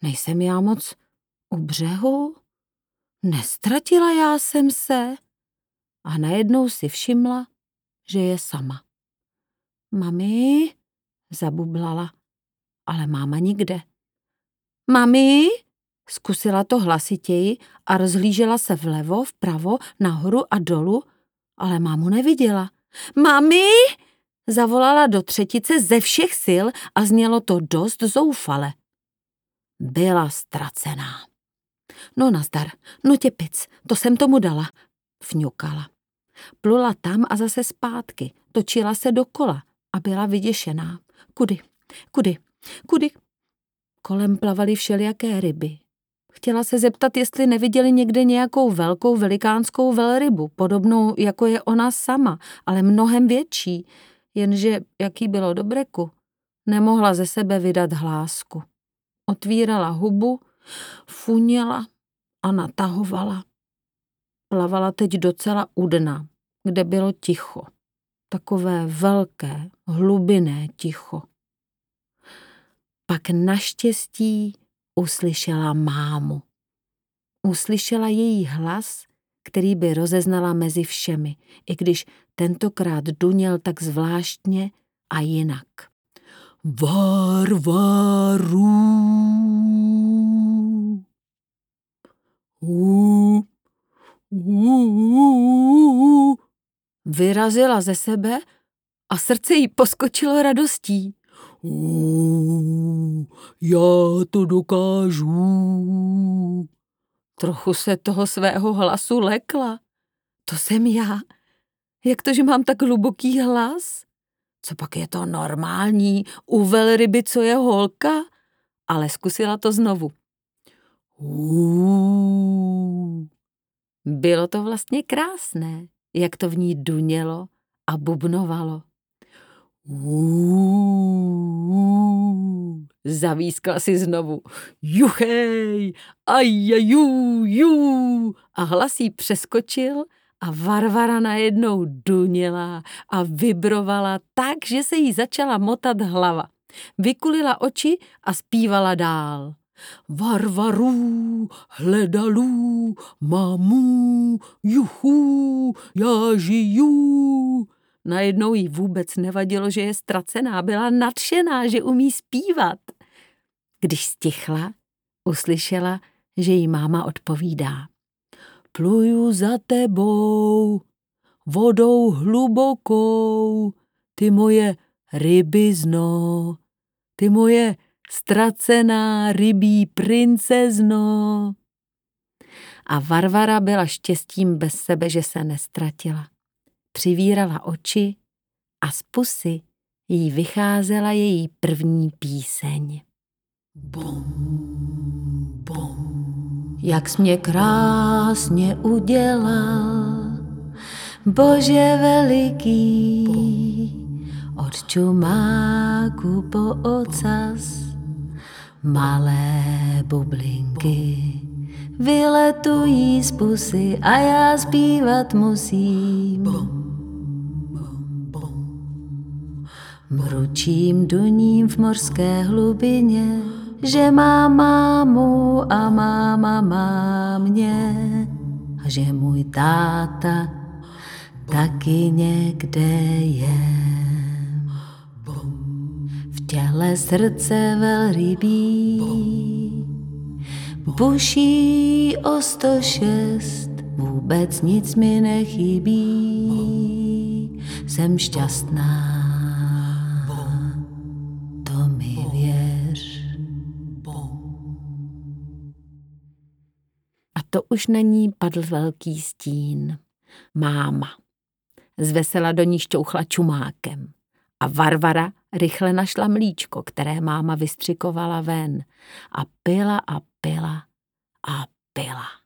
Nejsem já moc u břehu? Nestratila já jsem se? A najednou si všimla, že je sama. Mami, zabublala, ale máma nikde. Mami, zkusila to hlasitěji a rozhlížela se vlevo, vpravo, nahoru a dolů, ale mámu neviděla. Mami, zavolala do třetice ze všech sil a znělo to dost zoufale. Byla ztracená. No nazdar, no těpic, to jsem tomu dala, fňukala. Plula tam a zase zpátky, točila se dokola a byla vyděšená. Kudy? Kolem plavaly všelijaké ryby. Chtěla se zeptat, jestli neviděli někde nějakou velkou velikánskou velrybu, podobnou jako je ona sama, ale mnohem větší, jenže, jak jí bylo do breku, nemohla ze sebe vydat hlásku. Otvírala hubu, funěla a natahovala. Plavala teď docela u dna, kde bylo ticho. Takové velké, hlubinné ticho. Pak naštěstí uslyšela mámu. Uslyšela její hlas, který by rozeznala mezi všemi, i když tentokrát duněl tak zvláštně a jinak. Varvaru. Vyrazila ze sebe a srdce jí poskočilo radostí. Já to dokážu. Trochu se toho svého hlasu lekla. To jsem já. Jak to, že mám tak hluboký hlas? Co pak je to normální u velryby, co je holka? Ale zkusila to znovu. Bylo to vlastně krásné, jak to v ní dunělo a bubnovalo. Zavískla si znovu. Juchej, ajajú. A hlas jí přeskočil a Varvara najednou duněla a vibrovala tak, že se jí začala motat hlava. Vykulila oči a zpívala dál. Varvaru, hledalu, mamu, juchu, já žiju. Najednou jí vůbec nevadilo, že je ztracená, byla nadšená, že umí zpívat. Když stichla, uslyšela, že jí máma odpovídá. Pluju za tebou, vodou hlubokou, ty moje rybizno, ty moje ztracená rybí princezno. A Varvara byla štěstím bez sebe, že se nestratila. Přivírala oči a z pusy jí vycházela její první píseň. Bom, bom. Jak jsi mě krásně udělal, Bože veliký, od čumáku po ocas, malé bublinky vyletují z pusy a já zpívat musím. Mručím duním v mořské hlubině, že mám mámu a máma má mě a že můj táta taky někde je. V těle srdce velrybí buší o 106, vůbec nic mi nechybí, jsem šťastná. To mi věř. A to už na ní padl velký stín. Máma. Zvesela do ní šťouchla čumákem. A Varvara rychle našla mlíčko, které máma vystřikovala ven. A pila a pila a pila.